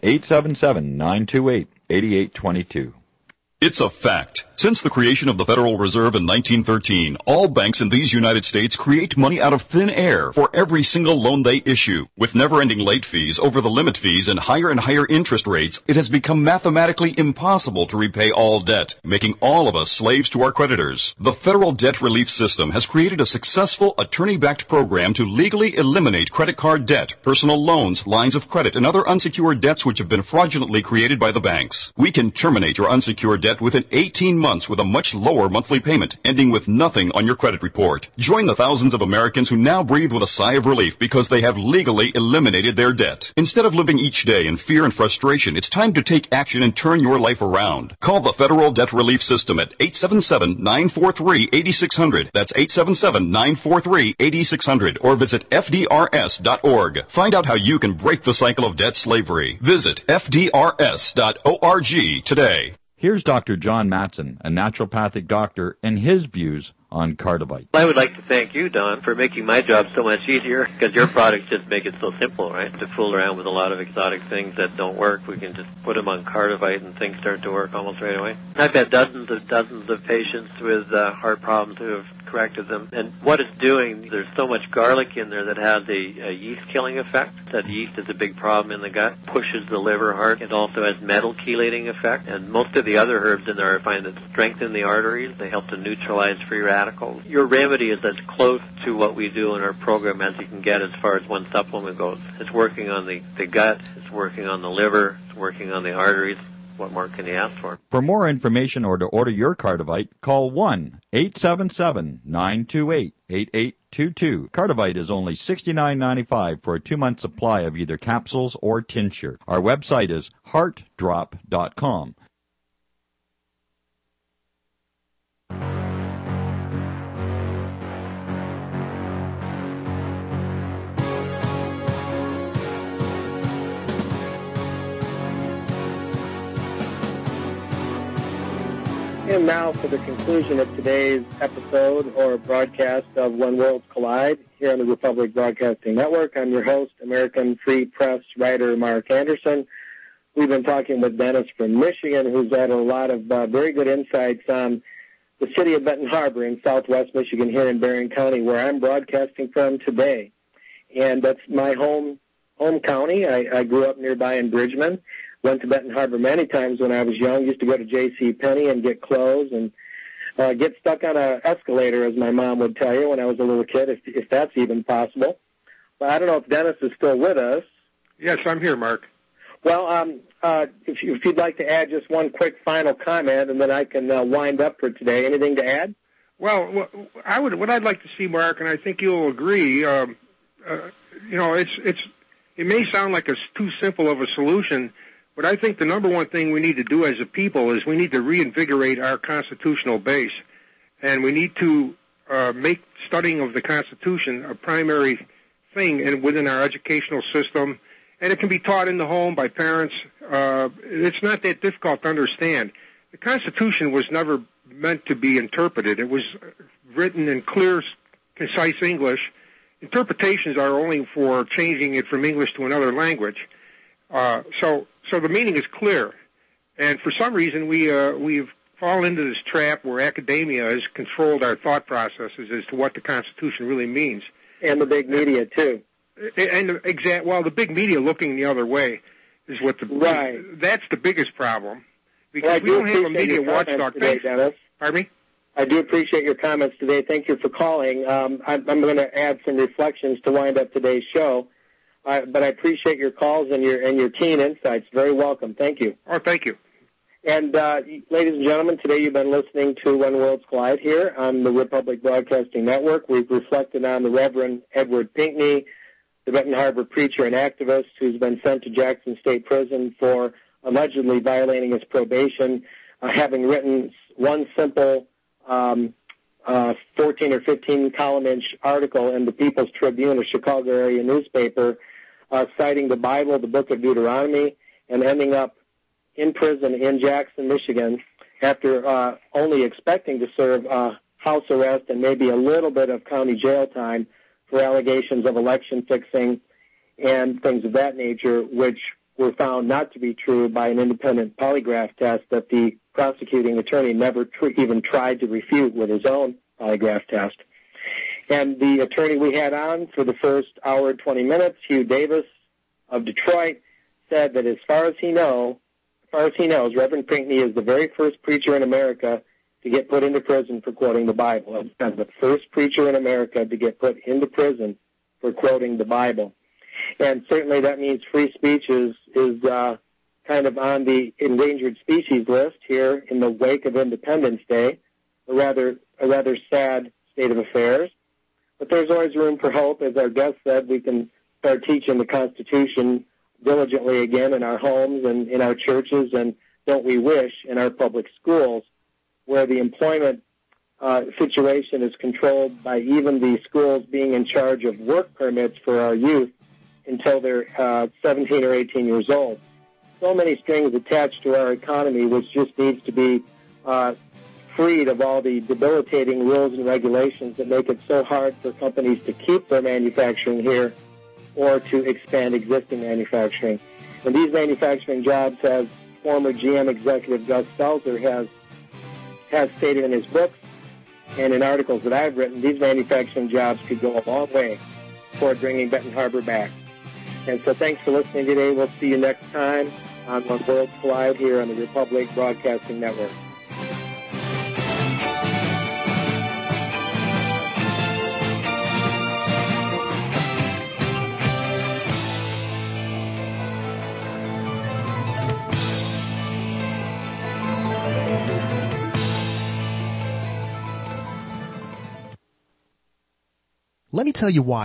1-877-928-8822. It's a fact. Since the creation of the Federal Reserve in 1913, all banks in these United States create money out of thin air for every single loan they issue. With never-ending late fees, over-the-limit fees, and higher interest rates, it has become mathematically impossible to repay all debt, making all of us slaves to our creditors. The Federal Debt Relief System has created a successful attorney-backed program to legally eliminate credit card debt, personal loans, lines of credit, and other unsecured debts which have been fraudulently created by the banks. We can terminate your unsecured debt within 18 months with a much lower monthly payment, ending with nothing on your credit report. Join the thousands of Americans who now breathe with a sigh of relief because they have legally eliminated their debt. Instead of living each day in fear and frustration, it's time to take action and turn your life around. Call the Federal Debt Relief System at 877-943-8600. That's 877-943-8600. Or visit FDRS.org. Find out how you can break the cycle of debt slavery. Visit FDRS.org today. Here's Dr. John Matson, a naturopathic doctor, and his views on Cardivite. I would like to thank you, Don, for making my job so much easier, because your products just make it so simple, right? To fool around with a lot of exotic things that don't work, we can just put them on Cardivite and things start to work almost right away. I've had dozens of patients with heart problems who have corrected them. And what it's doing, there's so much garlic in there that has a yeast-killing effect. That yeast is a big problem in the gut, pushes the liver hard. It also has metal chelating effect. And most of the other herbs in there I find that strengthen the arteries. They help to neutralize free radicals. Your remedy is as close to what we do in our program as you can get as far as one supplement goes. It's working on the gut, it's working on the liver, it's working on the arteries. What more can you ask for? For more information or to order your Cardivite, call 1-877-928-8822. Cardivite is only $69.95 for a 2-month supply of either capsules or tincture. Our website is heartdrop.com. And now for the conclusion of today's episode or broadcast of When Worlds Collide here on the Republic Broadcasting Network. I'm your host, American Free Press writer Mark Anderson. We've been talking with Dennis from Michigan, who's had a lot of very good insights on the city of Benton Harbor in southwest Michigan here in Berrien County, where I'm broadcasting from today. And that's my home county. I grew up nearby in Bridgman. Went to Benton Harbor many times when I was young. Used to go to J.C. Penney and get clothes and get stuck on an escalator, as my mom would tell you when I was a little kid, if that's even possible. But I don't know if Dennis is still with us. Yes, I'm here, Mark. Well, if you'd like to add just one quick final comment, and then I can wind up for today. Anything to add? Well, what I'd like to see, Mark, and I think you'll agree, it may sound like it's too simple of a solution, but I think the number one thing we need to do as a people is we need to reinvigorate our constitutional base, and we need to make studying of the Constitution a primary thing within our educational system, and it can be taught in the home by parents. It's not that difficult to understand. The Constitution was never meant to be interpreted. It was written in clear, concise English. Interpretations are only for changing it from English to another language. So the meaning is clear. And for some reason, we've fallen into this trap where academia has controlled our thought processes as to what the Constitution really means. And the big media, too. The big media looking the other way is what that's the biggest problem. Because we don't have a media watchdog. Dennis. Pardon me? I do appreciate your comments today. Thank you for calling. I'm going to add some reflections to wind up today's show. But I appreciate your calls and your keen insights. Very welcome. Thank you. Oh, thank you. And ladies and gentlemen, today you've been listening to When Worlds Collide here on the Republic Broadcasting Network. We've reflected on the Reverend Edward Pinckney, the Benton Harbor preacher and activist who's been sent to Jackson State Prison for allegedly violating his probation, having written one simple 14 or 15 column-inch article in the People's Tribune, a Chicago area newspaper, citing the Bible, the book of Deuteronomy, and ending up in prison in Jackson, Michigan, after only expecting to serve house arrest and maybe a little bit of county jail time for allegations of election fixing and things of that nature, which were found not to be true by an independent polygraph test that the prosecuting attorney never even tried to refute with his own polygraph test. And the attorney we had on for the first hour and 20 minutes, Hugh Davis of Detroit, said that as far as he knows, Reverend Pinckney is the very first preacher in America to get put into prison for quoting the Bible. He's the first preacher in America to get put into prison for quoting the Bible. And certainly that means free speech is kind of on the endangered species list here in the wake of Independence Day, a rather sad state of affairs. But there's always room for hope. As our guest said, we can start teaching the Constitution diligently again in our homes and in our churches, and don't we wish in our public schools, where the employment situation is controlled by even the schools being in charge of work permits for our youth until they're 17 or 18 years old. So many strings attached to our economy, which just needs to be freed of all the debilitating rules and regulations that make it so hard for companies to keep their manufacturing here or to expand existing manufacturing. And these manufacturing jobs, as former GM executive Gus Seltzer has stated in his books and in articles that I've written, these manufacturing jobs could go a long way toward bringing Benton Harbor back. And so thanks for listening today. We'll see you next time on When Worlds Collide here on the Republic Broadcasting Network. Let me tell you why